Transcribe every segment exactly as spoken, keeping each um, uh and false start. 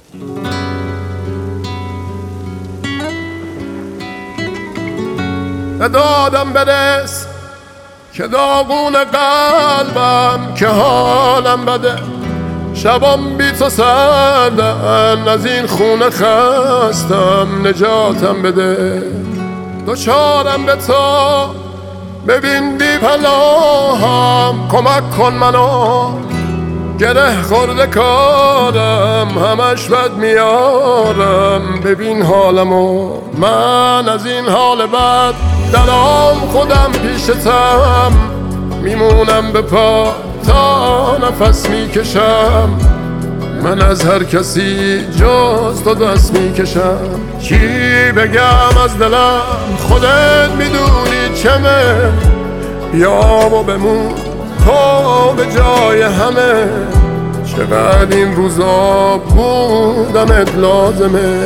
ندادم برس که داغون قلبم که حالم بده، شبام بی تو سردن، از این خونه خستم نجاتم بده. دوچارم به تو ببین بی پناهم، کمک کن منو گره خورده کارم، همش بد میارم ببین حالمو. من از این حال بد دلام خودم پیشتم، میمونم به پا تا نفس میکشم. من از هر کسی جز تو دست میکشم. چی بگم از دلم خودت میدونی چمه، بیا و بمون تو به جای همه. چقدر این روزا بودنت لازمه.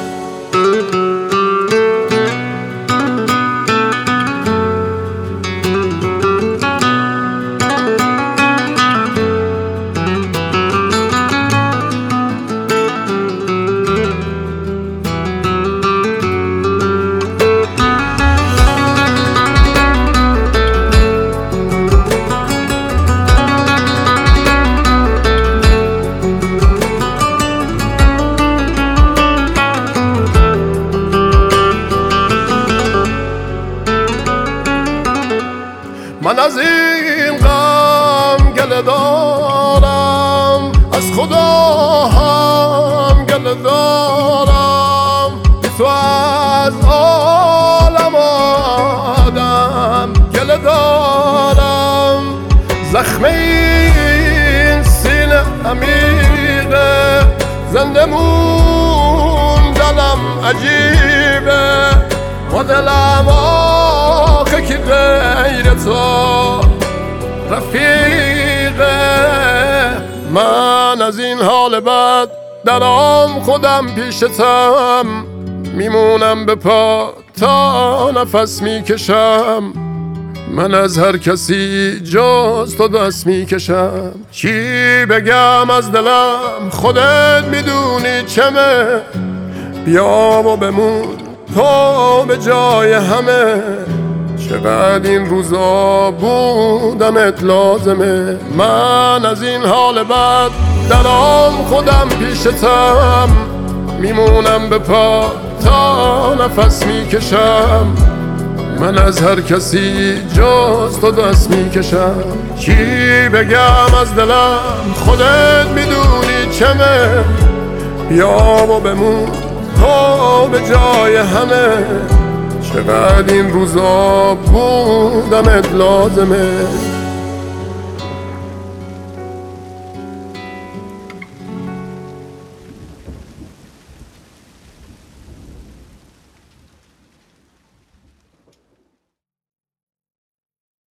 من از این غم گله دارم، از خدا هم گله دارم، بی تو از عالم آدم گله دارم. زخم این سینه عمیقه، زنده موندنم عجیبه، و دلم آخه که غیر تو رفیقه. من از این حال بد دلام خودم پیشتم، میمونم به پا تا نفس میکشم. من از هر کسی جز تو دست میکشم. چی بگم از دلم خودت میدونی چمه، بیا و بمون تو به جای همه. چقدر این روزا بودنت لازمه. من از این حال بد دلام خودم پیشتم، میمونم به پا تا نفس میکشم. من از هر کسی جز تو دست میکشم. چی بگم از دلم خودت میدونی چمه، بیا و بمون تو به جای همه. چقدر این روزا بودنت لازمه.